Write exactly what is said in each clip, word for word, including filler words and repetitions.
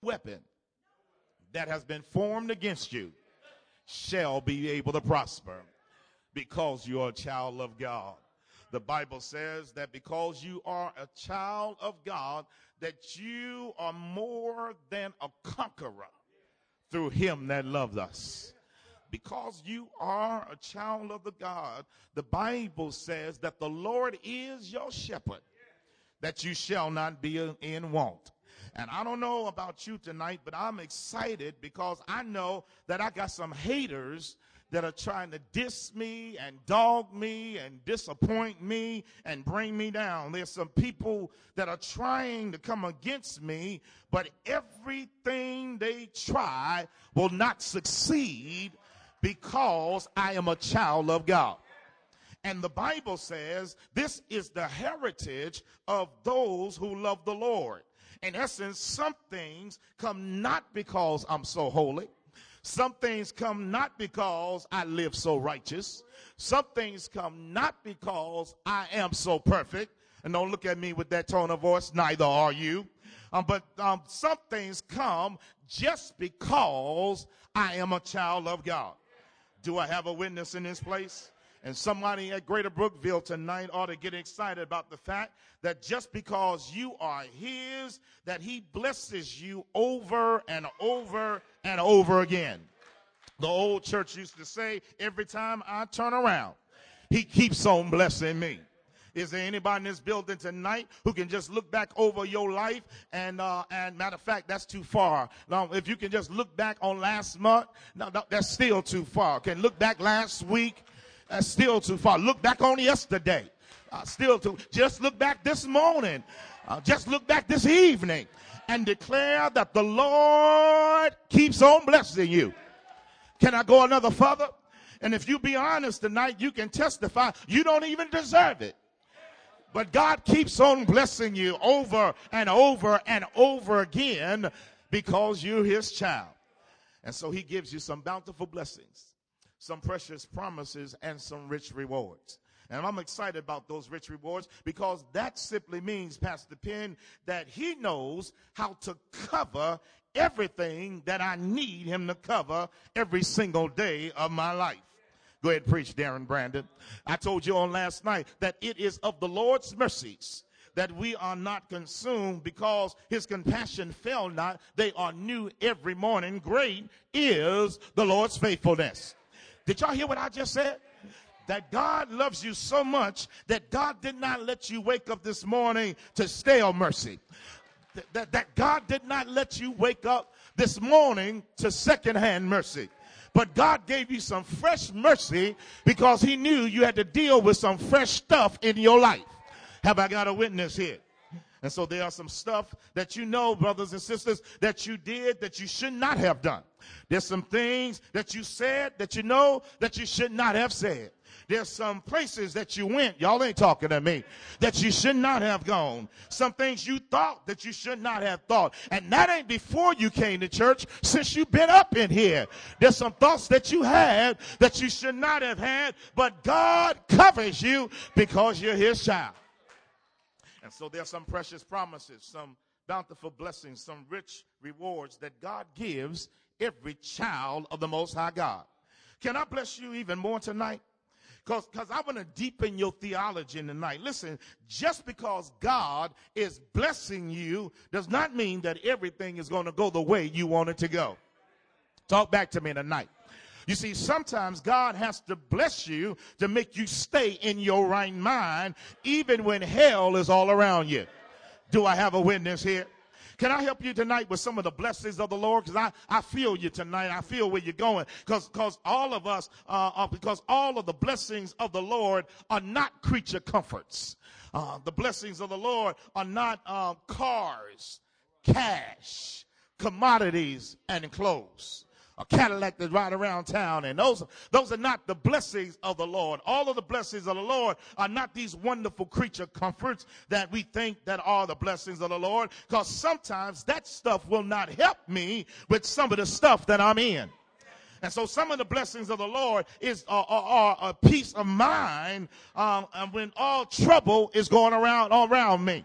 weapon that has been formed against you shall be able to prosper because you're a child of God. The Bible says that because you are a child of God, that you are more than a conqueror through him that loved us. Because you are a child of the God, the Bible says that the Lord is your shepherd, that you shall not be in want. And I don't know about you tonight, but I'm excited because I know that I got some haters that are trying to diss me and dog me and disappoint me and bring me down. There's some people that are trying to come against me, but everything they try will not succeed because I am a child of God. And the Bible says this is the heritage of those who love the Lord. In essence, some things come not because I'm so holy. Some things come not because I live so righteous. Some things come not because I am so perfect. And don't look at me with that tone of voice, neither are you. Um, but um, some things come just because I am a child of God. Do I have a witness in this place? And somebody at Greater Brookville tonight ought to get excited about the fact that just because you are his, that he blesses you over and over and over again. The old church used to say, every time I turn around, he keeps on blessing me. Is there anybody in this building tonight who can just look back over your life? And uh, and matter of fact, that's too far. Now, if you can just look back on last month, no, no, that's still too far. Can look back last week? That's still too far. Look back on yesterday. Uh, still too. Just look back this morning. Uh, just look back this evening and declare that the Lord keeps on blessing you. Can I go another further? And if you be honest tonight, you can testify you don't even deserve it. But God keeps on blessing you over and over and over again because you're his child. And so he gives you some bountiful blessings, some precious promises, and some rich rewards. And I'm excited about those rich rewards because that simply means, Pastor Penn, that he knows how to cover everything that I need him to cover every single day of my life. Go ahead and preach, Darren Brandon. I told you on last night that it is of the Lord's mercies that we are not consumed because his compassion fell not. They are new every morning. Great is the Lord's faithfulness. Did y'all hear what I just said? That God loves you so much that God did not let you wake up this morning to stale mercy. That, that, that God did not let you wake up this morning to secondhand mercy. But God gave you some fresh mercy because he knew you had to deal with some fresh stuff in your life. Have I got a witness here? And so there are some stuff that you know, brothers and sisters, that you did that you should not have done. There's some things that you said that you know that you should not have said. There's some places that you went, y'all ain't talking to me, that you should not have gone. Some things you thought that you should not have thought. And that ain't before you came to church, since you've been up in here. There's some thoughts that you had that you should not have had, but God covers you because you're his child. And so there's some precious promises, some bountiful blessings, some rich rewards that God gives every child of the Most High God. Can I bless you even more tonight? Because I want to deepen your theology tonight. Listen, just because God is blessing you does not mean that everything is going to go the way you want it to go. Talk back to me tonight. You see, sometimes God has to bless you to make you stay in your right mind, even when hell is all around you. Do I have a witness here? Can I help you tonight with some of the blessings of the Lord? Because I, I feel you tonight. I feel where you're going. Because because all of us, uh, are, because all of the blessings of the Lord are not creature comforts. Uh, the blessings of the Lord are not uh, cars, cash, commodities, and clothes. A Cadillac that ride around town, and those, those are not the blessings of the Lord. All of the blessings of the Lord are not these wonderful creature comforts that we think that are the blessings of the Lord, because sometimes that stuff will not help me with some of the stuff that I'm in. And so some of the blessings of the Lord is are, are, are a peace of mind um, and when all trouble is going around all around me.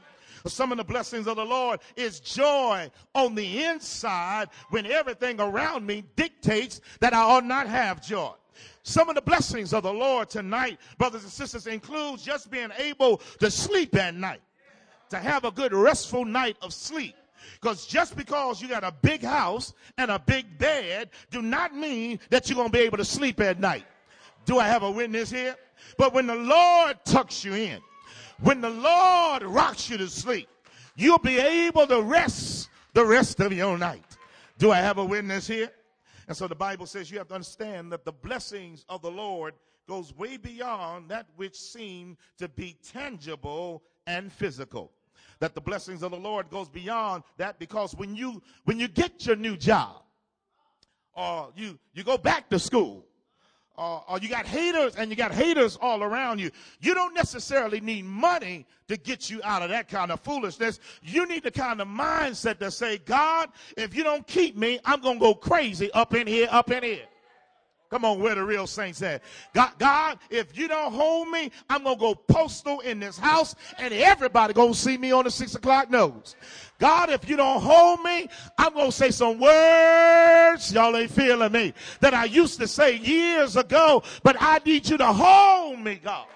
Some of the blessings of the Lord is joy on the inside when everything around me dictates that I ought not have joy. Some of the blessings of the Lord tonight, brothers and sisters, includes just being able to sleep at night, to have a good restful night of sleep. Because just because you got a big house and a big bed do not mean that you're going to be able to sleep at night. Do I have a witness here? But when the Lord tucks you in, when the Lord rocks you to sleep, you'll be able to rest the rest of your night. Do I have a witness here? And so the Bible says you have to understand that the blessings of the Lord goes way beyond that which seem to be tangible and physical. That the blessings of the Lord goes beyond that, because when you when you get your new job, or you you go back to school, or, or you got haters and you got haters all around you, you don't necessarily need money to get you out of that kind of foolishness. You need the kind of mindset that say, God, if you don't keep me, I'm going to go crazy up in here, up in here. Come on, where the real saints at? God, God, if you don't hold me, I'm going to go postal in this house, and everybody going to see me on the six o'clock news. God, if you don't hold me, I'm going to say some words, y'all ain't feeling me, that I used to say years ago, but I need you to hold me, God.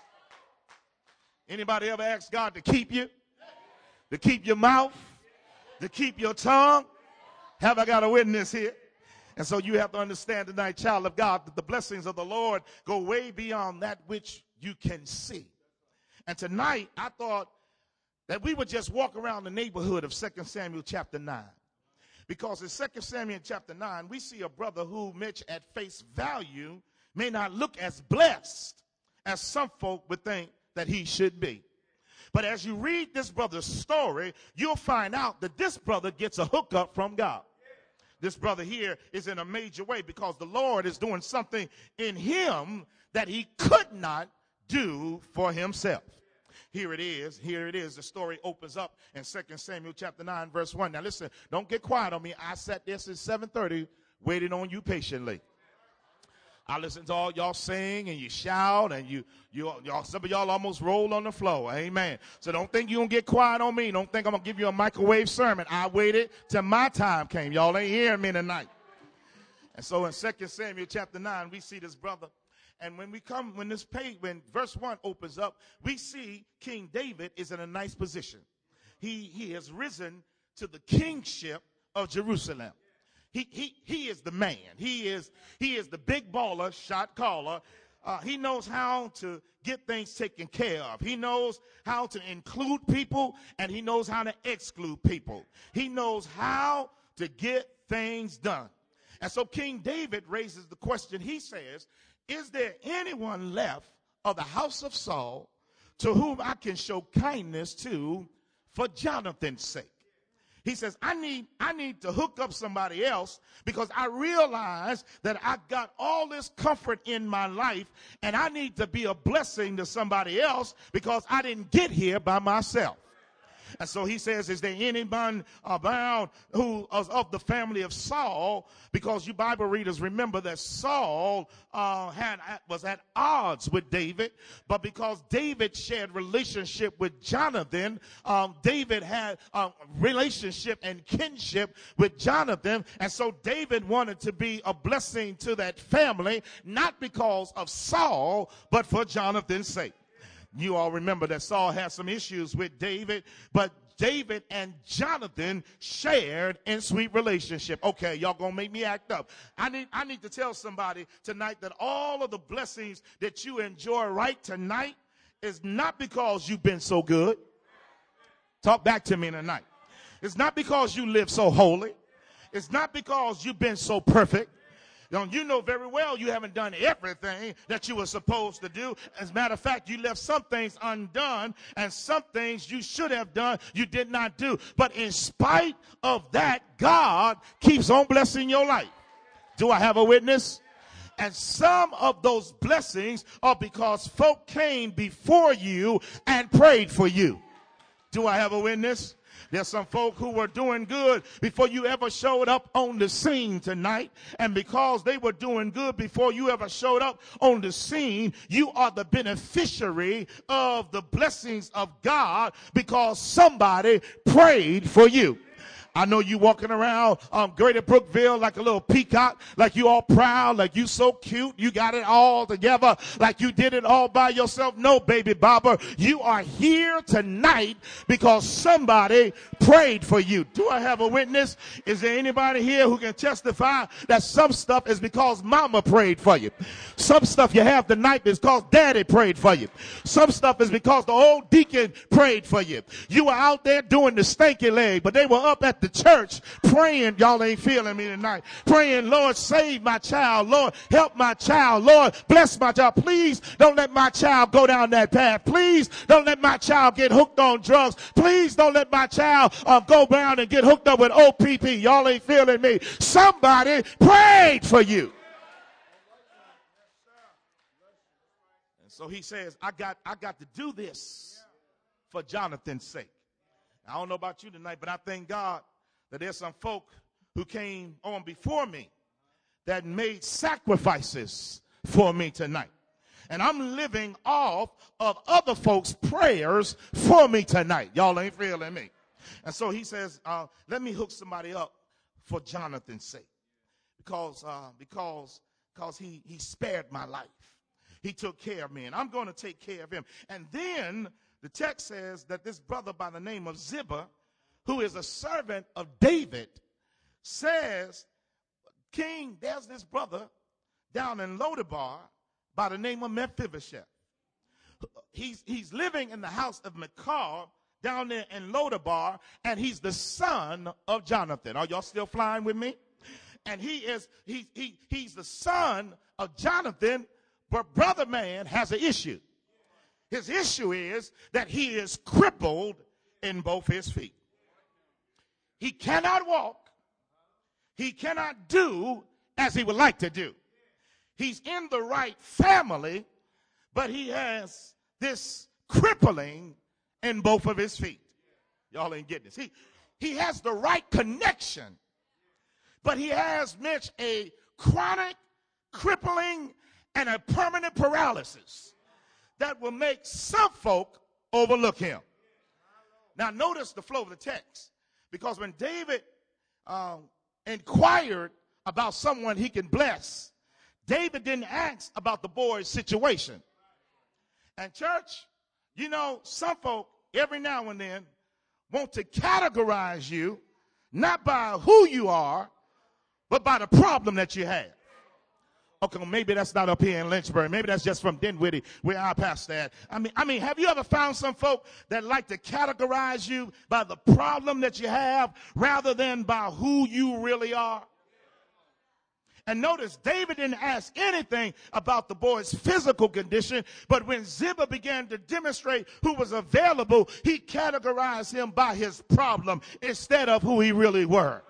Anybody ever ask God to keep you? To keep your mouth? To keep your tongue? Have I got a witness here? And so you have to understand tonight, child of God, that the blessings of the Lord go way beyond that which you can see. And tonight, I thought that we would just walk around the neighborhood of Second Samuel chapter nine. Because in Second Samuel chapter nine, we see a brother who, Mitch, at face value, may not look as blessed as some folk would think that he should be. But as you read this brother's story, you'll find out that this brother gets a hookup from God. This brother here is in a major way because the Lord is doing something in him that he could not do for himself. Here it is. Here it is. The story opens up in Second Samuel chapter nine, verse one. Now listen, don't get quiet on me. I sat there since seven thirty waiting on you patiently. I listen to all y'all sing and you shout and you, you, y'all, some of y'all almost roll on the floor. Amen. So don't think you're going to get quiet on me. Don't think I'm going to give you a microwave sermon. I waited till my time came. Y'all ain't hearing me tonight. And so in Second Samuel chapter nine, we see this brother. And when we come, when this page, when verse one opens up, we see King David is in a nice position. He, he has risen to the kingship of Jerusalem. He, he, he is the man. He is, he is the big baller, shot caller. Uh, he knows how to get things taken care of. He knows how to include people, and he knows how to exclude people. He knows how to get things done. And so King David raises the question. He says, is there anyone left of the house of Saul to whom I can show kindness to for Jonathan's sake? He says, I need, I need to hook up somebody else because I realize that I got all this comfort in my life and I need to be a blessing to somebody else because I didn't get here by myself. And so he says, is there anyone around who is of the family of Saul? Because you Bible readers remember that Saul uh, had was at odds with David. But because David shared relationship with Jonathan, um, David had a relationship and kinship with Jonathan. And so David wanted to be a blessing to that family, not because of Saul, but for Jonathan's sake. You all remember that Saul had some issues with David, but David and Jonathan shared in sweet relationship. Okay, y'all gonna make me act up. I need, I need to tell somebody tonight that all of the blessings that you enjoy right tonight is not because you've been so good. Talk back to me tonight. It's not because you live so holy. It's not because you've been so perfect. You know very well you haven't done everything that you were supposed to do. As a matter of fact, you left some things undone, and some things you should have done you did not do. But in spite of that, God keeps on blessing your life. Do I have a witness? And some of those blessings are because folk came before you and prayed for you. Do I have a witness? There's some folk who were doing good before you ever showed up on the scene tonight. And because they were doing good before you ever showed up on the scene, you are the beneficiary of the blessings of God because somebody prayed for you. I know you walking around um, Greater Brookville like a little peacock, like you all proud, like you so cute, you got it all together, like you did it all by yourself. No, baby bobber, you are here tonight because somebody prayed for you. Do I have a witness? Is there anybody here who can testify that some stuff is because mama prayed for you? Some stuff you have tonight is because daddy prayed for you. Some stuff is because the old deacon prayed for you. You were out there doing the stanky leg, but they were up at the church praying. Y'all ain't feeling me tonight. Praying, Lord, save my child. Lord, help my child. Lord, bless my child. Please don't let my child go down that path. Please don't let my child get hooked on drugs. Please don't let my child uh, go down and get hooked up with O P P. Y'all ain't feeling me. Somebody prayed for you. And so he says, I got, I got to do this for Jonathan's sake. I don't know about you tonight, but I thank God that there's some folk who came on before me that made sacrifices for me tonight. And I'm living off of other folks' prayers for me tonight. Y'all ain't feeling me. And so he says, uh, let me hook somebody up for Jonathan's sake. Because, uh, because, because he, he spared my life. He took care of me, and I'm going to take care of him. And then the text says that this brother by the name of Ziba, who is a servant of David, says, King, there's this brother down in Lodabar by the name of Mephibosheth. He's, he's living in the house of Michal down there in Lodabar, and he's the son of Jonathan. Are y'all still flying with me? And he is, he, he, he's the son of Jonathan, but brother man has an issue. His issue is that he is crippled in both his feet. He cannot walk. He cannot do as he would like to do. He's in the right family, but he has this crippling in both of his feet. Y'all ain't getting this. He, he has the right connection, but he has, Mitch, a chronic crippling and a permanent paralysis that will make some folk overlook him. Now notice the flow of the text, because when David um, inquired about someone he can bless, David didn't ask about the boy's situation. And church, you know, some folk every now and then want to categorize you not by who you are, but by the problem that you have. Okay, well, maybe that's not up here in Lynchburg. Maybe that's just from Dinwiddie, where I pastor at. I mean, I mean, have you ever found some folk that like to categorize you by the problem that you have rather than by who you really are? And notice, David didn't ask anything about the boy's physical condition, but when Ziba began to demonstrate who was available, he categorized him by his problem instead of who he really were.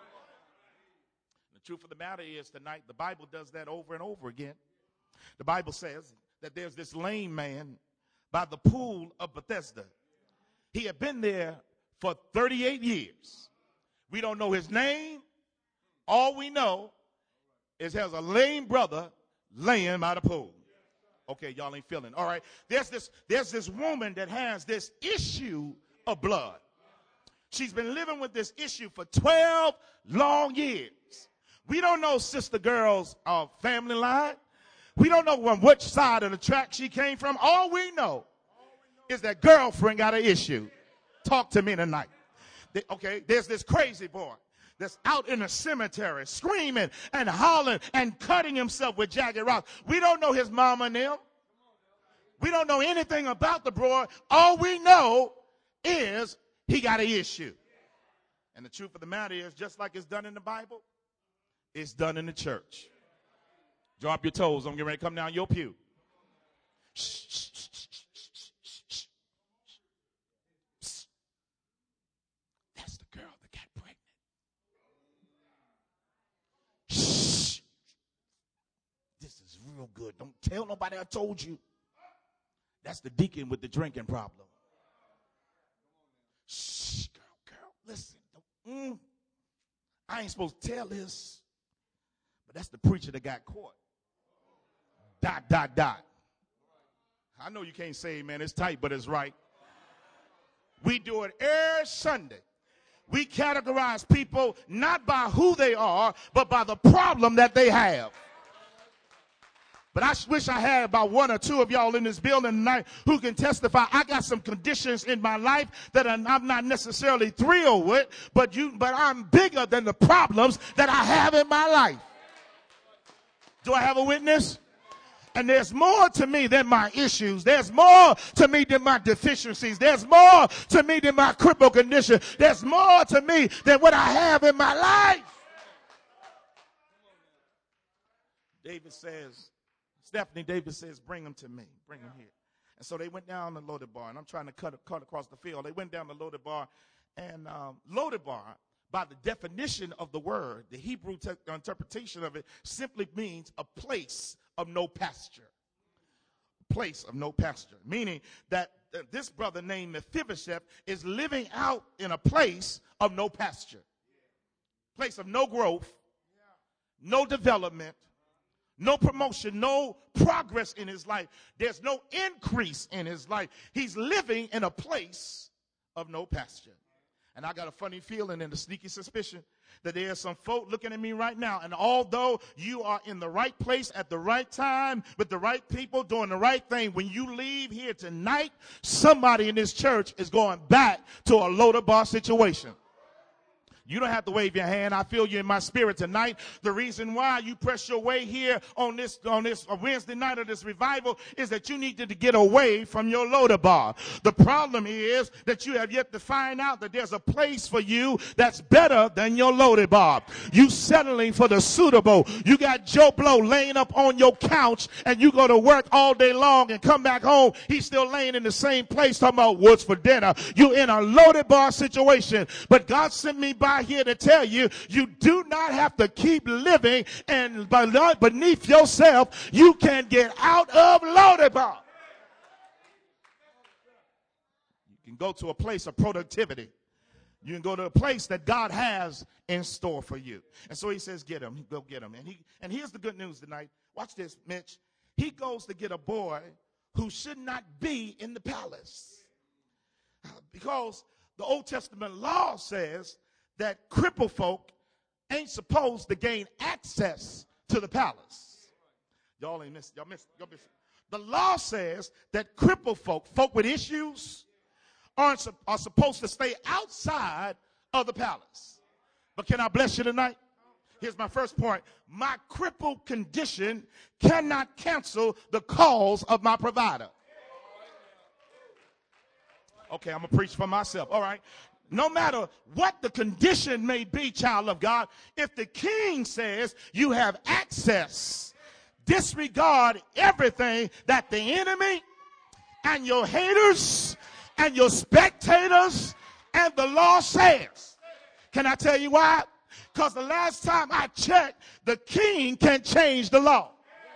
The truth of the matter is tonight, the Bible does that over and over again. The Bible says that there's this lame man by the pool of Bethesda. He had been there for thirty-eight years. We don't know his name. All we know is there's a lame brother laying by the pool. Okay, y'all ain't feeling. All right. There's this, there's this woman that has this issue of blood. She's been living with this issue for twelve long years. We don't know Sister Girl's uh, family line. We don't know on which side of the track she came from. All we know is that girlfriend got an issue. Talk to me tonight. The, okay, there's this crazy boy that's out in the cemetery screaming and hollering and cutting himself with jagged rocks. We don't know his mama and them. We don't know anything about the boy. All we know is he got an issue. And the truth of the matter is, just like it's done in the Bible, it's done in the church. Drop your toes. I'm getting ready to come down your pew. Shh, shh, shh, shh, shh, shh, shh. That's the girl that got pregnant. Shh. This is real good. Don't tell nobody I told you. That's the deacon with the drinking problem. Shh, girl, girl. listen, mm, I ain't supposed to tell this, but that's the preacher that got caught. Dot, dot, dot. I know you can't say, man, it's tight, but it's right. We do it every Sunday. We categorize people not by who they are, but by the problem that they have. But I wish I had about one or two of y'all in this building tonight who can testify. I got some conditions in my life that I'm not necessarily thrilled with, but you, but I'm bigger than the problems that I have in my life. Do I have a witness? And there's more to me than my issues. There's more to me than my deficiencies. There's more to me than my crippled condition. There's more to me than what I have in my life. David says, Stephanie, David says, bring him to me. Bring him here. And so they went down to Lodebar, and I'm trying to cut, cut across the field. They went down to Lodebar, and um, Lodebar, by the definition of the word, the Hebrew te- interpretation of it simply means a place of no pasture. Place of no pasture. Meaning that uh, this brother named Mephibosheth is living out in a place of no pasture. Place of no growth, no development, no promotion, no progress in his life. There's no increase in his life. He's living in a place of no pasture. And I got a funny feeling and a sneaky suspicion that there's some folk looking at me right now. And although you are in the right place at the right time with the right people doing the right thing, when you leave here tonight, somebody in this church is going back to a Lodebar situation. You don't have to wave your hand. I feel you in my spirit tonight. The reason why you press your way here on this on this Wednesday night of this revival is that you needed to get away from your Lodebar. The problem is that you have yet to find out that there's a place for you that's better than your Lodebar. You settling for the suitable. You got Joe Blow laying up on your couch, and you go to work all day long and come back home. He's still laying in the same place talking about what's for dinner. You're in a Lodebar situation, but God sent me by here to tell you, you do not have to keep living and beneath yourself. You can get out of Lodebar. You can go to a place of productivity. You can go to a place that God has in store for you. And so he says, get him. Go get him. And he and here's the good news tonight. Watch this, Mitch. He goes to get a boy who should not be in the palace. Because the Old Testament law says that crippled folk ain't supposed to gain access to the palace. Y'all ain't missed. Y'all missed. Y'all missed. The law says that crippled folk, folk with issues, aren't are supposed to stay outside of the palace. But can I bless you tonight? Here's my first point. My crippled condition cannot cancel the cause of my provider. Okay, I'm going to preach for myself. All right. No matter what the condition may be, child of God, if the king says you have access, disregard everything that the enemy and your haters and your spectators and the law says. Can I tell you why? Because the last time I checked, the king can change the law.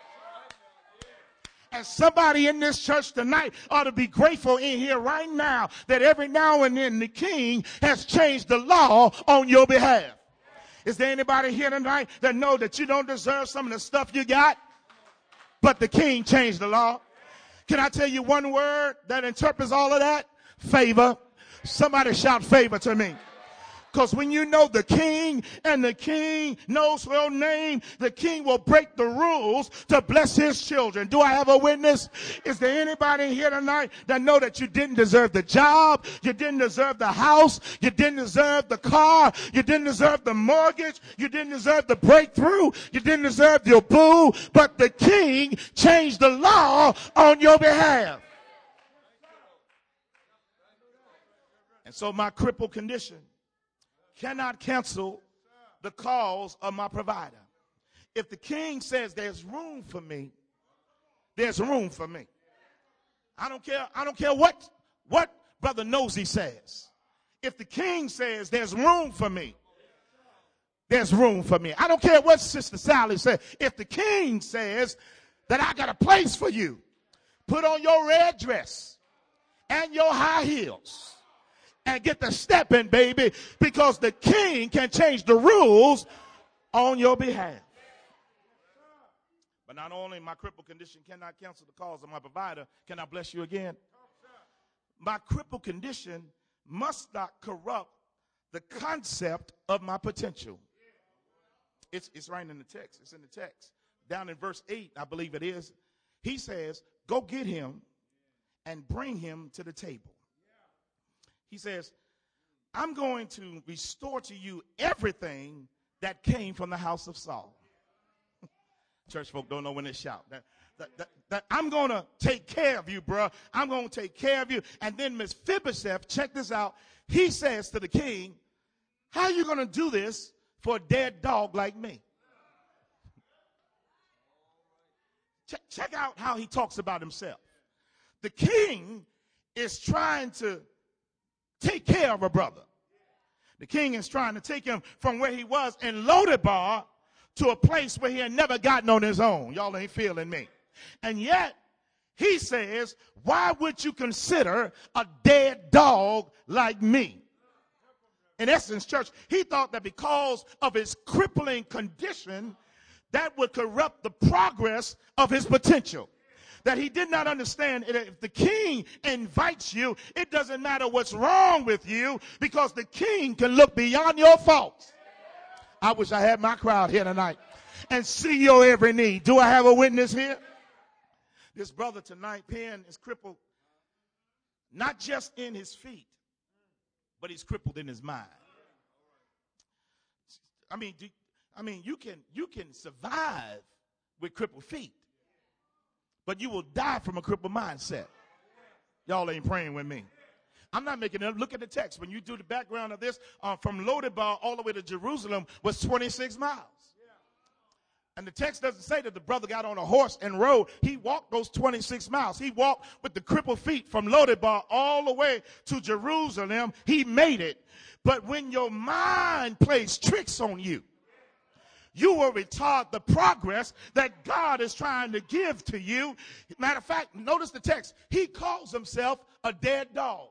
And somebody in this church tonight ought to be grateful in here right now that every now and then the king has changed the law on your behalf. Is there anybody here tonight that know that you don't deserve some of the stuff you got, but the king changed the law? Can I tell you one word that interprets all of that? Favor. Somebody shout favor to me. Because when you know the king and the king knows your name, the king will break the rules to bless his children. Do I have a witness? Is there anybody here tonight that know that you didn't deserve the job, you didn't deserve the house, you didn't deserve the car, you didn't deserve the mortgage, you didn't deserve the breakthrough, you didn't deserve your boo, but the king changed the law on your behalf. And so my crippled condition cannot cancel the cause of my provider. If the king says there's room for me, there's room for me. I don't care. I don't care what, what Brother Nosy says. If the king says there's room for me, there's room for me. I don't care what Sister Sally says. If the king says that I got a place for you, put on your red dress and your high heels and get the stepping, baby, because the king can change the rules on your behalf. But not only my crippled condition cannot cancel the cause of my provider, can I bless you again? My crippled condition must not corrupt the concept of my potential. It's, it's right in the text. It's in the text. Down in verse eight, I believe it is. He says, go get him and bring him to the table. He says, I'm going to restore to you everything that came from the house of Saul. Church folk don't know when they shout. That, that, that, that I'm going to take care of you, bro. I'm going to take care of you. And then Mephibosheth, check this out. He says to the king, how are you going to do this for a dead dog like me? Check, check out how he talks about himself. The king is trying to take care of a brother. The king is trying to take him from where he was in Lodebar to a place where he had never gotten on his own. Y'all ain't feeling me. And yet, he says, why would you consider a dead dog like me? In essence, church, he thought that because of his crippling condition, that would corrupt the progress of his potential. That he did not understand that if the king invites you, it doesn't matter what's wrong with you, because the king can look beyond your faults. I wish I had my crowd here tonight and see your every need. Do I have a witness here? This brother tonight, Penn, is crippled not just in his feet, but he's crippled in his mind. I mean, do, I mean, you can you can survive with crippled feet, but you will die from a crippled mindset. Y'all ain't praying with me. I'm not making it. Look at the text. When you do the background of this, uh, from Lodebar all the way to Jerusalem was twenty-six miles. And the text doesn't say that the brother got on a horse and rode. He walked those twenty-six miles. He walked with the crippled feet from Lodebar all the way to Jerusalem. He made it. But when your mind plays tricks on you, you will retard the progress that God is trying to give to you. Matter of fact, notice the text. He calls himself a dead dog.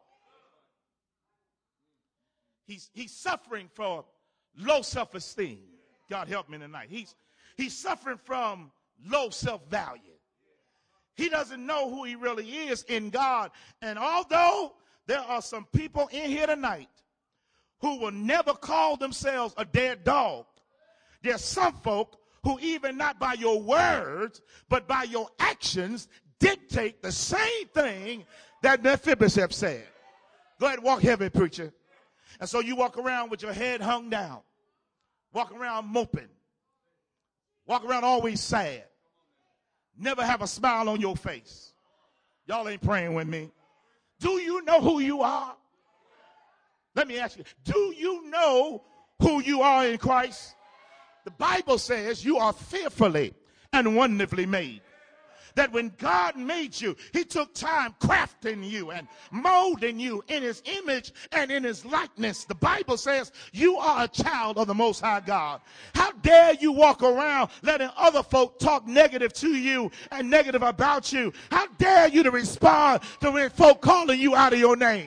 He's, he's suffering from low self-esteem. God help me tonight. He's, he's suffering from low self-value. He doesn't know who he really is in God. And although there are some people in here tonight who will never call themselves a dead dog, there's some folk who even not by your words, but by your actions dictate the same thing that Mephibosheth said. Go ahead and walk heavy, preacher. And so you walk around with your head hung down, walk around moping, walk around always sad, never have a smile on your face. Y'all ain't praying with me. Do you know who you are? Let me ask you, do you know who you are in Christ? The Bible says you are fearfully and wonderfully made. That when God made you, he took time crafting you and molding you in his image and in his likeness. The Bible says you are a child of the Most High God. How dare you walk around letting other folk talk negative to you and negative about you? How dare you to respond to when folk calling you out of your name?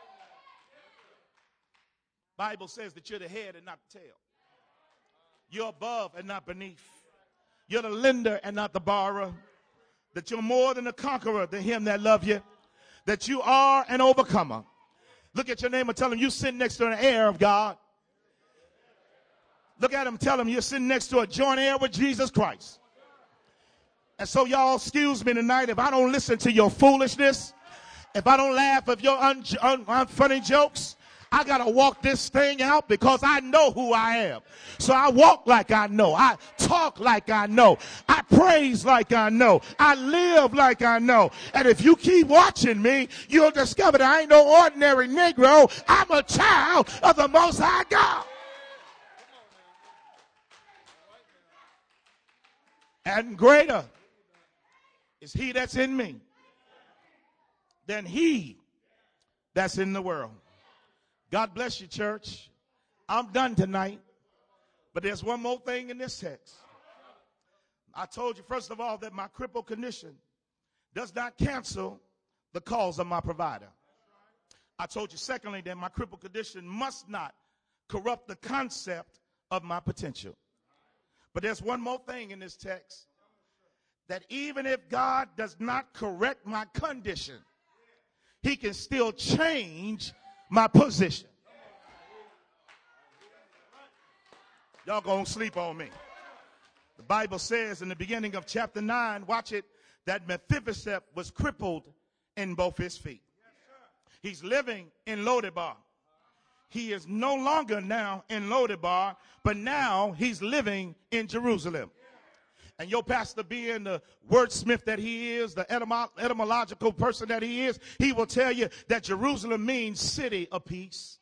Bible says that you're the head and not the tail. You're above and not beneath. You're the lender and not the borrower. That you're more than a conqueror to him that love you. That you are an overcomer. Look at your neighbor, tell him you're sitting next to an heir of God. Look at him, tell him you're sitting next to a joint heir with Jesus Christ. And so y'all excuse me tonight if I don't listen to your foolishness, if I don't laugh at your un- un- unfunny jokes. I got to walk this thing out because I know who I am. So I walk like I know. I talk like I know. I praise like I know. I live like I know. And if you keep watching me, you'll discover that I ain't no ordinary Negro. I'm a child of the Most High God. And greater is he that's in me than he that's in the world. God bless you, church. I'm done tonight. But there's one more thing in this text. I told you, first of all, that my crippled condition does not cancel the cause of my provider. I told you, secondly, that my crippled condition must not corrupt the concept of my potential. But there's one more thing in this text, that even if God does not correct my condition, he can still change my position. Y'all gonna sleep on me. The Bible says in the beginning of chapter nine, watch it, that Mephibosheth was crippled in both his feet. He's living in Lodebar. He is no longer now in Lodebar, but now he's living in Jerusalem. And your pastor, being the wordsmith that he is, the etymo- etymological person that he is, he will tell you that Jerusalem means city of peace.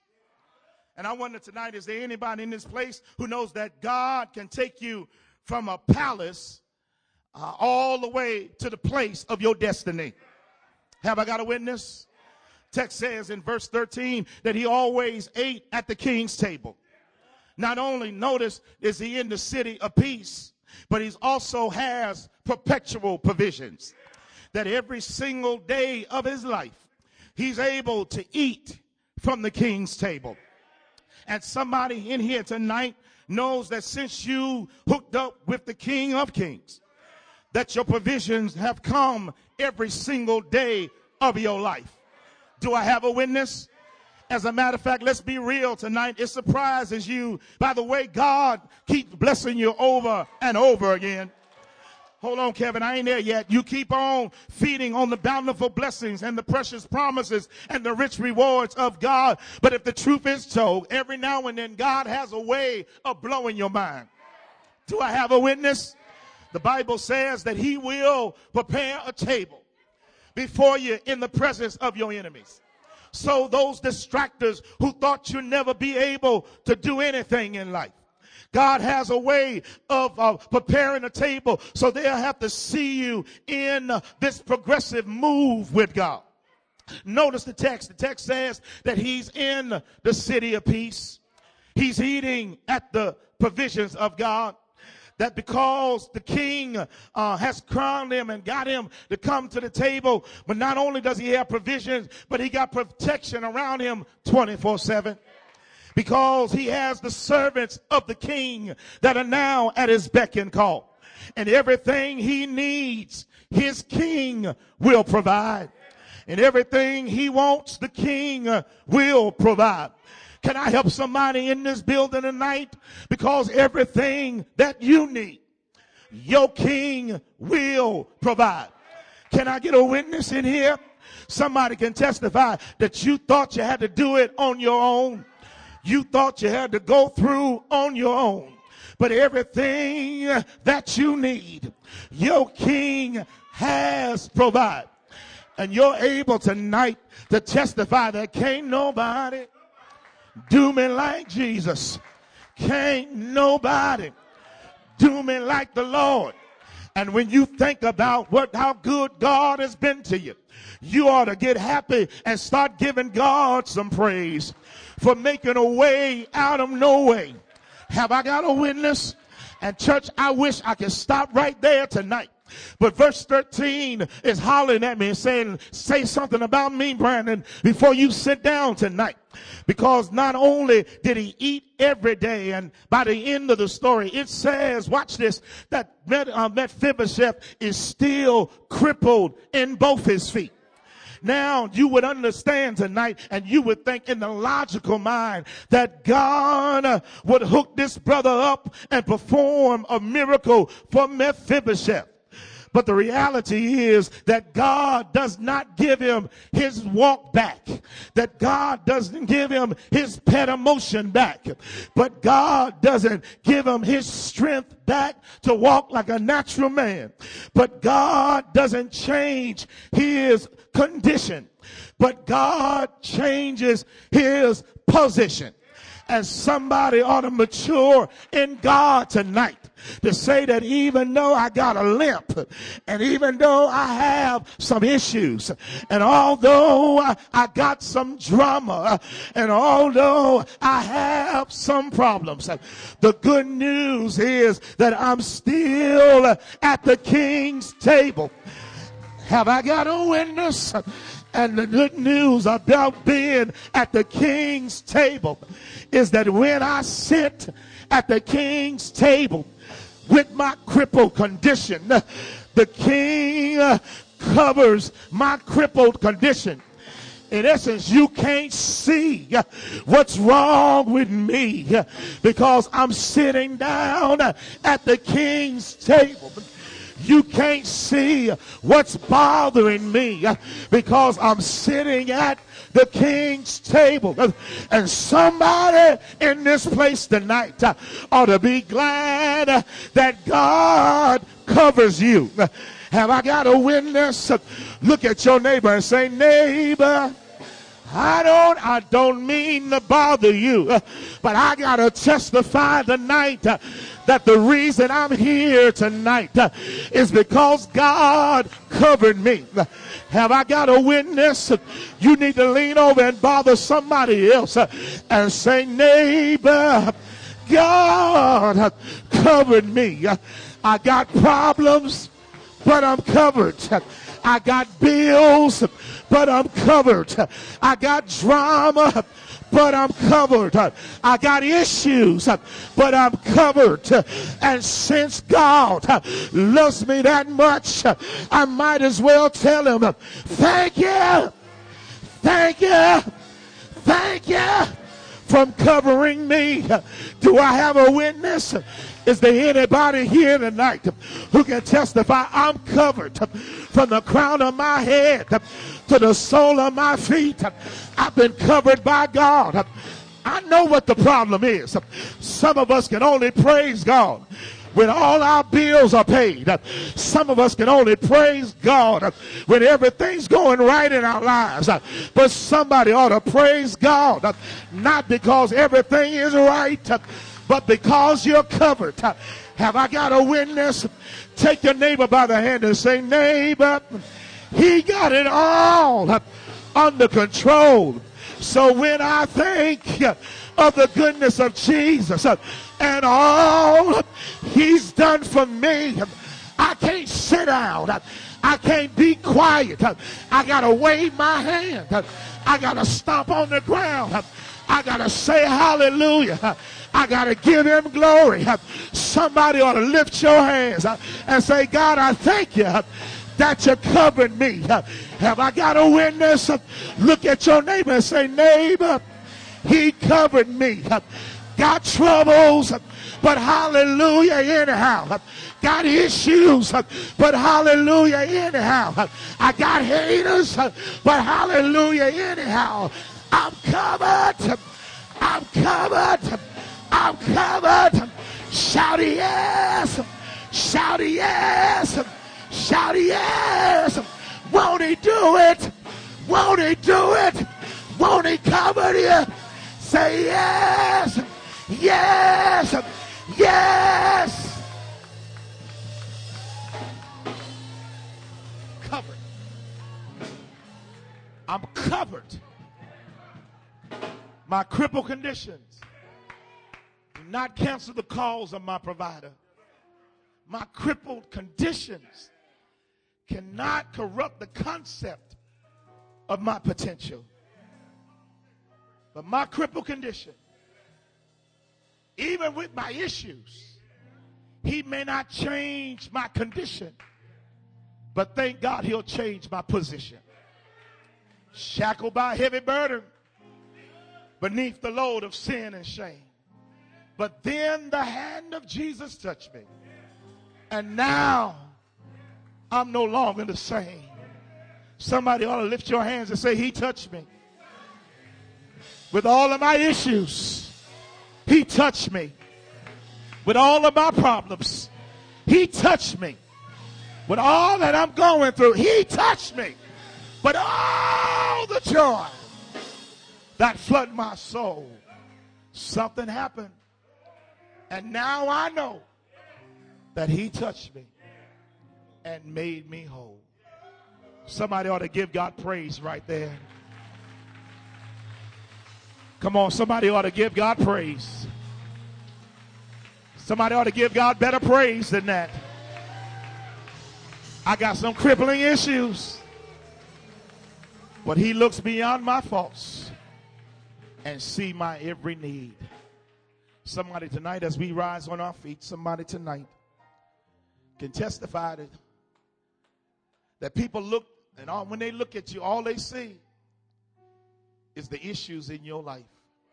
And I wonder tonight, is there anybody in this place who knows that God can take you from a palace uh, all the way to the place of your destiny? Have I got a witness? Text says in verse thirteen that he always ate at the king's table. Not only, notice, is he in the city of peace, but he also has perpetual provisions. That every single day of his life, he's able to eat from the king's table. And somebody in here tonight knows that since you hooked up with the King of Kings, that your provisions have come every single day of your life. Do I have a witness? As a matter of fact, let's be real tonight. It surprises you by the way God keeps blessing you over and over again. Hold on, Kevin, I ain't there yet. You keep on feeding on the bountiful blessings and the precious promises and the rich rewards of God. But if the truth is told, every now and then God has a way of blowing your mind. Do I have a witness? The Bible says that he will prepare a table before you in the presence of your enemies. So those distractors who thought you'd never be able to do anything in life, God has a way of uh, preparing a table so they'll have to see you in uh, this progressive move with God. Notice the text. The text says that he's in the city of peace. He's eating at the provisions of God. That because the king uh, has crowned him and got him to come to the table, but not only does he have provisions, but he got protection around him twenty-four seven. Because he has the servants of the king that are now at his beck and call. And everything he needs, his king will provide. And everything he wants, the king will provide. Can I help somebody in this building tonight? Because everything that you need, your king will provide. Can I get a witness in here? Somebody can testify that you thought you had to do it on your own. You thought you had to go through on your own. But everything that you need, your king has provided. And you're able tonight to testify that can't nobody do me like Jesus. Can't nobody do me like the Lord. And when you think about what how good God has been to you, you ought to get happy and start giving God some praise for making a way out of no way. Have I got a witness? And church, I wish I could stop right there tonight. But verse thirteen is hollering at me and saying, say something about me, Brandon, before you sit down tonight. Because not only did he eat every day, and by the end of the story, it says, watch this, that Mephibosheth is still crippled in both his feet. Now you would understand tonight, and you would think in the logical mind that God would hook this brother up and perform a miracle for Mephibosheth. But the reality is that God does not give him his walk back. That God doesn't give him his pet emotion back. But God doesn't give him his strength back to walk like a natural man. But God doesn't change his condition. But God changes his position. And somebody ought to mature in God tonight to say that even though I got a limp, and even though I have some issues, and although I, I got some drama, and although I have some problems, the good news is that I'm still at the king's table. Have I got a witness? And the good news about being at the king's table is that when I sit at the king's table with my crippled condition, the king covers my crippled condition. In essence, you can't see what's wrong with me because I'm sitting down at the king's table. You can't see what's bothering me because I'm sitting at the king's table. And somebody in this place tonight ought to be glad that God covers you. Have I got a witness? Look at your neighbor and say, neighbor, I don't, I don't mean to bother you, but I got to testify tonight uh, that the reason I'm here tonight uh, is because God covered me. Have I got a witness? You need to lean over and bother somebody else uh, and say, neighbor, God covered me. I got problems, but I'm covered. I got bills, but I'm covered. I got drama, but I'm covered. I got issues, but I'm covered. And since God loves me that much, I might as well tell him, thank you, thank you, thank you for covering me. Do I have a witness? Is there anybody here tonight who can testify I'm covered from the crown of my head to the sole of my feet? I've been covered by God. I know what the problem is. Some of us can only praise God when all our bills are paid. Some of us can only praise God when everything's going right in our lives. But somebody ought to praise God, not because everything is right, but because you're covered. Have I got a witness? Take your neighbor by the hand and say, neighbor, he got it all under control. So when I think of the goodness of Jesus and all he's done for me, I can't sit down. I can't be quiet. I got to wave my hand. I got to stomp on the ground. I got to say hallelujah. I got to give him glory. Somebody ought to lift your hands and say, God, I thank you that you covered me. Have I got a witness? Look at your neighbor and say, neighbor, he covered me. Got troubles, but hallelujah anyhow. Got issues, but hallelujah anyhow. I got haters, but hallelujah anyhow. I'm covered. I'm covered. I'm covered. Shout yes. Shout yes. Shout yes. Won't he do it? Won't he do it? Won't he cover you? Say yes. Yes. Yes. Covered. I'm covered. My crippled conditions do not cancel the calls of my provider. My crippled conditions cannot corrupt the concept of my potential. But my crippled condition, even with my issues, he may not change my condition, but thank God he'll change my position. Shackled by a heavy burden, beneath the load of sin and shame. But then the hand of Jesus touched me. And now I'm no longer the same. Somebody ought to lift your hands and say, he touched me. With all of my issues, he touched me. With all of my problems, he touched me. With all that I'm going through, he touched me. But all the joy that flooded my soul, something happened. And now I know that he touched me and made me whole. Somebody ought to give God praise right there. Come on, somebody ought to give God praise. Somebody ought to give God better praise than that. I got some crippling issues. But he looks beyond my faults and see my every need. Somebody tonight, as we rise on our feet, somebody tonight can testify that, that people look, and all, when they look at you, all they see is the issues in your life.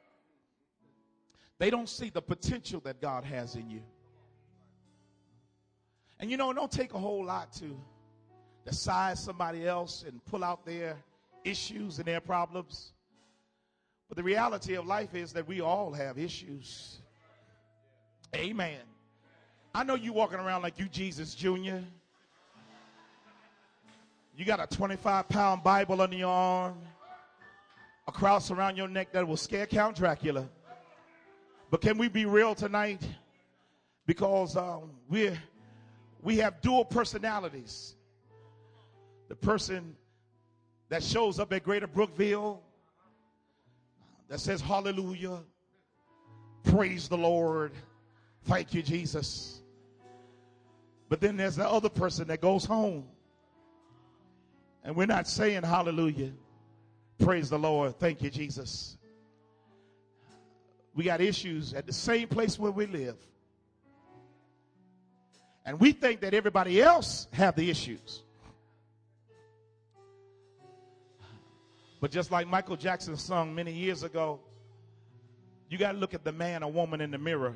They don't see the potential that God has in you. And you know, it don't take a whole lot to, to size somebody else and pull out their issues and their problems. But the reality of life is that we all have issues. Amen. I know you walking around like you Jesus Junior You got a twenty-five pound Bible under your arm, a cross around your neck that will scare Count Dracula. But can we be real tonight? Because um, we're, we have dual personalities. The person that shows up at Greater Brookville, that says hallelujah, praise the Lord, thank you, Jesus. But then there's the other person that goes home, and we're not saying hallelujah, praise the Lord, thank you, Jesus. We got issues at the same place where we live. And we think that everybody else have the issues. But just like Michael Jackson sung many years ago, you got to look at the man or woman in the mirror.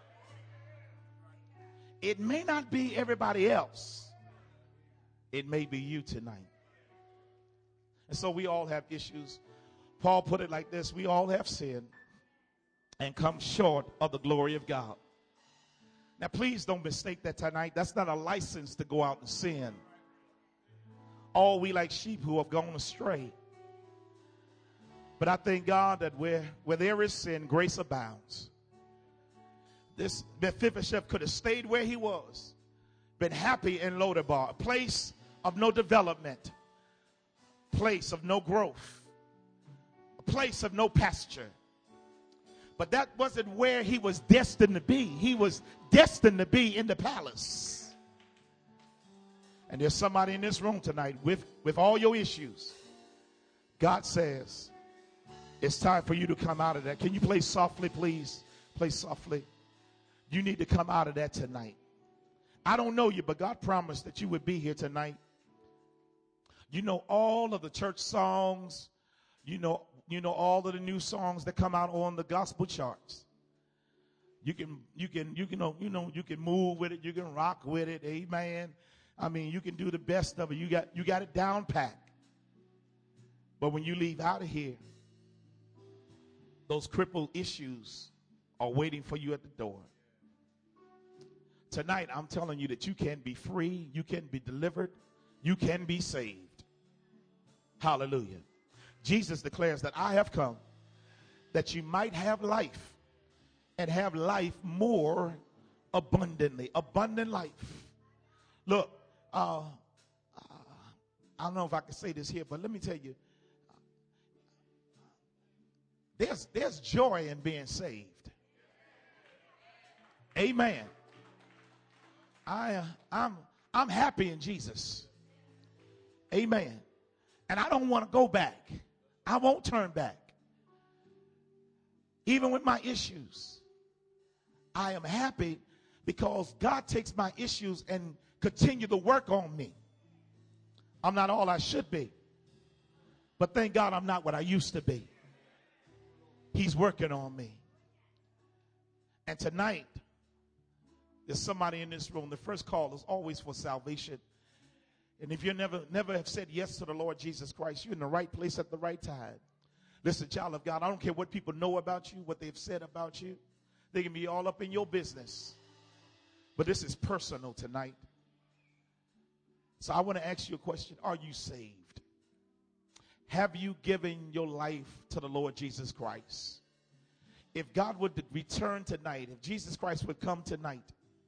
It may not be everybody else. It may be you tonight. And so we all have issues. Paul put it like this: we all have sinned and come short of the glory of God. Now, please don't mistake that tonight. That's not a license to go out and sin. All we like sheep who have gone astray. But I thank God that where, where there is sin, grace abounds. This Mephibosheth could have stayed where he was, been happy in Lodabar, a place of no development, place of no growth, a place of no pasture. But that wasn't where he was destined to be. He was destined to be in the palace. And there's somebody in this room tonight with, with all your issues. God says, it's time for you to come out of that. Can you play softly, please? Play softly. You need to come out of that tonight. I don't know you, but God promised that you would be here tonight. You know all of the church songs. You know, you know all of the new songs that come out on the gospel charts. You can, you can, you can, you know, you can move with it. You can rock with it. Amen. I mean, you can do the best of it. You got, you got it down pat. But when you leave out of here, those crippled issues are waiting for you at the door. Tonight, I'm telling you that you can be free, you can be delivered, you can be saved. Hallelujah. Jesus declares that I have come that you might have life and have life more abundantly. Abundant life. Look, uh, uh, I don't know if I can say this here, but let me tell you, There's, there's joy in being saved. Amen. I, uh, I'm, I'm happy in Jesus. Amen. And I don't want to go back. I won't turn back. Even with my issues, I am happy because God takes my issues and continue to work on me. I'm not all I should be. But thank God I'm not what I used to be. He's working on me. And tonight, there's somebody in this room. The first call is always for salvation. And if you never, never have said yes to the Lord Jesus Christ, you're in the right place at the right time. Listen, child of God, I don't care what people know about you, what they've said about you. They can be all up in your business. But this is personal tonight. So I want to ask you a question. Are you saved? Have you given your life to the Lord Jesus Christ? If God would return tonight, if Jesus Christ would come tonight,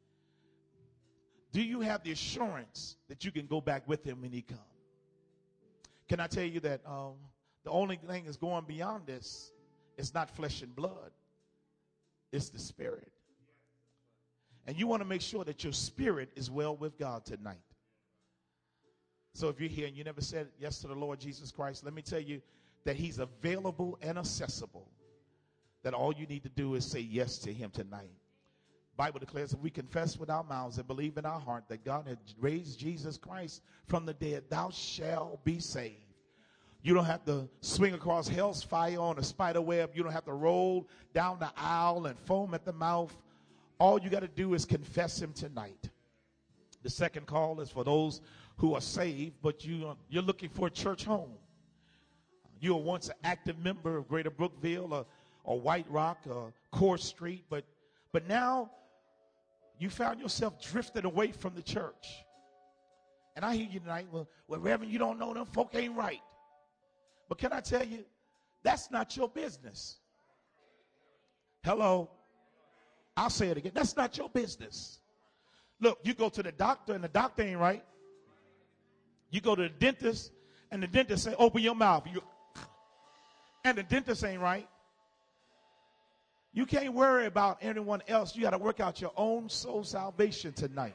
do you have the assurance that you can go back with him when he comes? Can I tell you that um, the only thing that's going beyond this is not flesh and blood. It's the spirit. And you want to make sure that your spirit is well with God tonight. So if you're here and you never said yes to the Lord Jesus Christ, let me tell you that he's available and accessible. That all you need to do is say yes to him tonight. Bible declares if we confess with our mouths and believe in our heart that God had raised Jesus Christ from the dead, thou shalt be saved. You don't have to swing across hell's fire on a spider web. You don't have to roll down the aisle and foam at the mouth. All you got to do is confess him tonight. The second call is for those who are saved, but you, you're looking for a church home. You were once an active member of Greater Brookville or, or White Rock or Court Street, but, but now you found yourself drifted away from the church. And I hear you tonight, well, well, Reverend, you don't know them folk ain't right. But can I tell you, that's not your business. Hello? I'll say it again. That's not your business. Look, you go to the doctor and the doctor ain't right. You go to the dentist and the dentist say, open your mouth. You, and the dentist ain't right. You can't worry about anyone else. You got to work out your own soul salvation tonight.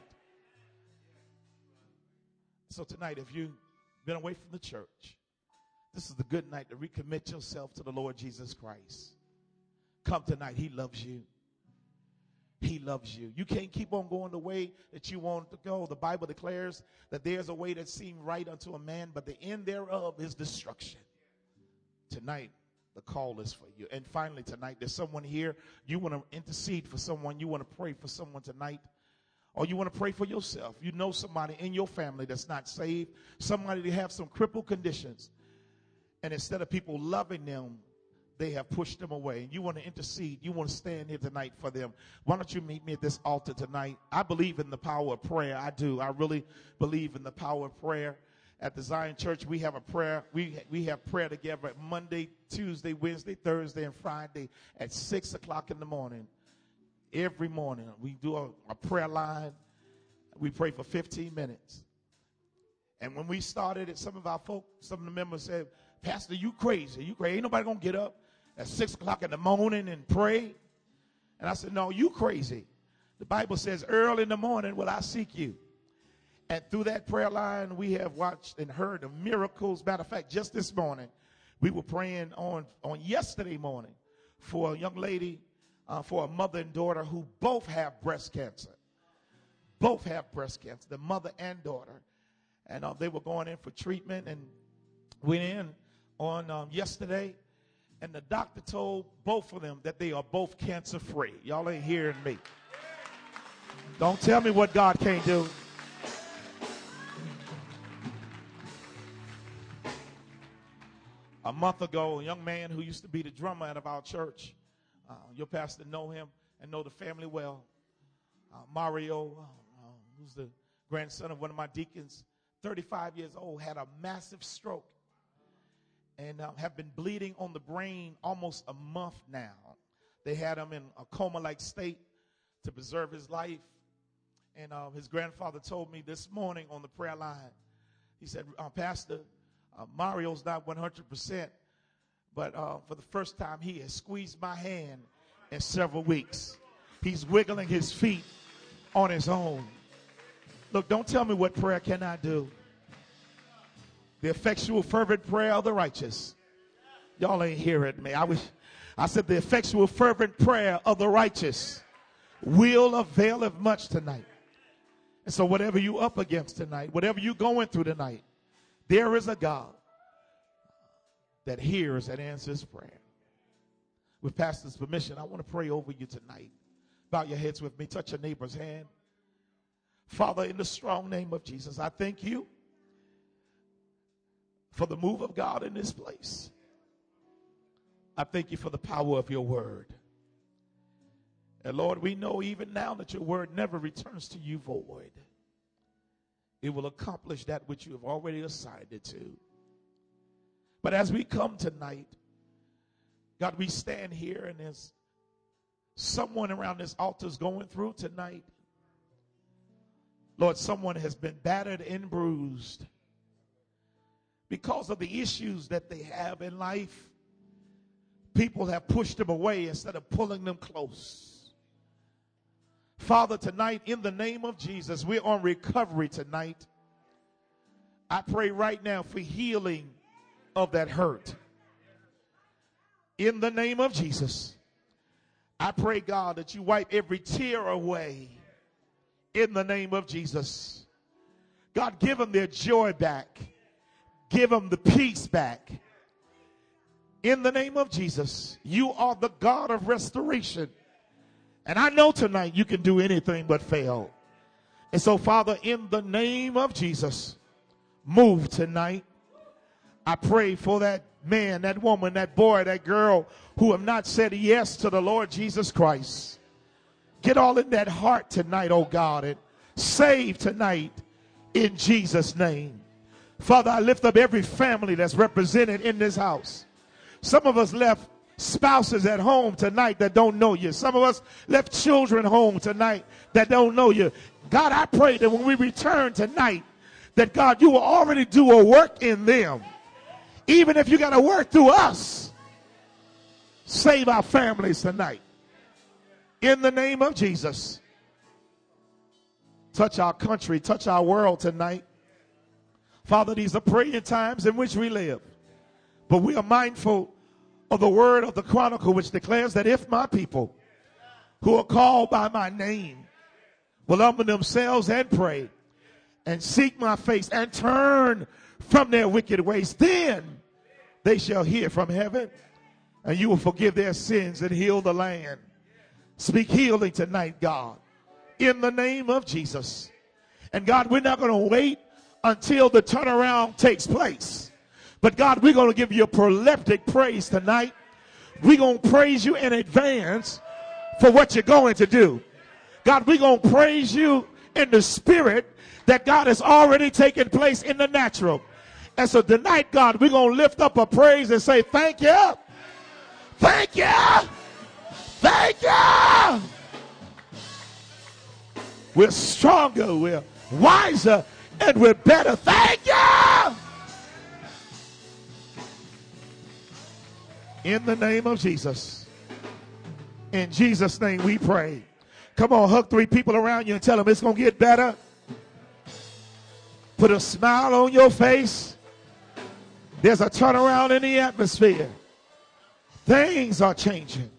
So tonight, if you've been away from the church, this is the good night to recommit yourself to the Lord Jesus Christ. Come tonight. He loves you. He loves you. You can't keep on going the way that you want to go. The Bible declares that there's a way that seems right unto a man, but the end thereof is destruction. Tonight, the call is for you. And finally, tonight, there's someone here. You want to intercede for someone. You want to pray for someone tonight. Or you want to pray for yourself. You know somebody in your family that's not saved. Somebody that have some crippled conditions. And instead of people loving them, they have pushed them away. And you want to intercede. You want to stand here tonight for them. Why don't you meet me at this altar tonight? I believe in the power of prayer. I do. I really believe in the power of prayer. At the Zion Church, we have a prayer. We, we have prayer together Monday, Tuesday, Wednesday, Thursday, and Friday at six o'clock in the morning. Every morning, we do a, a prayer line. We pray for fifteen minutes. And when we started it, some of our folk, some of the members said, Pastor, you crazy. You crazy. Ain't nobody going to get up at six o'clock in the morning and pray. And I said, no, you crazy. The Bible says, early in the morning will I seek you. And through that prayer line, we have watched and heard of miracles. Matter of fact, just this morning, we were praying on, on yesterday morning for a young lady, uh, for a mother and daughter who both have breast cancer. Both have breast cancer, the mother and daughter. And uh, they were going in for treatment and went in on um, yesterday. And the doctor told both of them that they are both cancer free. Y'all ain't hearing me. Don't tell me what God can't do. A month ago, a young man who used to be the drummer out of our church, uh, your pastor know him and know the family well, uh, Mario, uh, who's the grandson of one of my deacons, thirty-five years old, had a massive stroke and uh, have been bleeding on the brain almost a month now. They had him in a coma-like state to preserve his life. And uh, his grandfather told me this morning on the prayer line, he said, uh, Pastor, Uh, Mario's not one hundred percent, but uh, for the first time, he has squeezed my hand in several weeks. He's wiggling his feet on his own. Look, don't tell me what prayer cannot do. The effectual, fervent prayer of the righteous. Y'all ain't hearing me. I wish I said the effectual, fervent prayer of the righteous will avail of much tonight. And so whatever you up against tonight, whatever you're going through tonight, there is a God that hears and answers prayer. With Pastor's permission, I want to pray over you tonight. Bow your heads with me. Touch your neighbor's hand. Father, in the strong name of Jesus, I thank you for the move of God in this place. I thank you for the power of your word. And Lord, we know even now that your word never returns to you void. It will accomplish that which you have already assigned it to. But as we come tonight, God, we stand here and there's someone around this altar is going through tonight. Lord, someone has been battered and bruised because of the issues that they have in life. People have pushed them away instead of pulling them close. Father, tonight, in the name of Jesus, we're on recovery tonight. I pray right now for healing of that hurt. In the name of Jesus, I pray, God, that you wipe every tear away. In the name of Jesus. God, give them their joy back. Give them the peace back. In the name of Jesus, you are the God of restoration. And I know tonight you can do anything but fail. And so, Father, in the name of Jesus, move tonight. I pray for that man, that woman, that boy, that girl who have not said yes to the Lord Jesus Christ. Get all in that heart tonight, oh God, and save tonight in Jesus' name. Father, I lift up every family that's represented in this house. Some of us left spouses at home tonight that don't know you. Some of us left children home tonight that don't know you. God, I pray that when we return tonight, that God, you will already do a work in them. Even if you got to work through us, save our families tonight. In the name of Jesus. Touch our country, touch our world tonight. Father, these are praying times in which we live. But we are mindful of the word of the Chronicle, which declares that if my people who are called by my name will humble themselves and pray and seek my face and turn from their wicked ways, then they shall hear from heaven and you will forgive their sins and heal the land. Speak healing tonight, God, in the name of Jesus. And God, we're not going to wait until the turnaround takes place. But God, we're going to give you a proleptic praise tonight. We're going to praise you in advance for what you're going to do. God, we're going to praise you in the spirit that God has already taken place in the natural. And so tonight, God, we're going to lift up a praise and say, thank you. Thank you. Thank you. We're stronger, we're wiser, and we're better. Thank you. In the name of Jesus. In Jesus' name we pray. Come on, hug three people around you and tell them it's going to get better. Put a smile on your face. There's a turnaround in the atmosphere. Things are changing.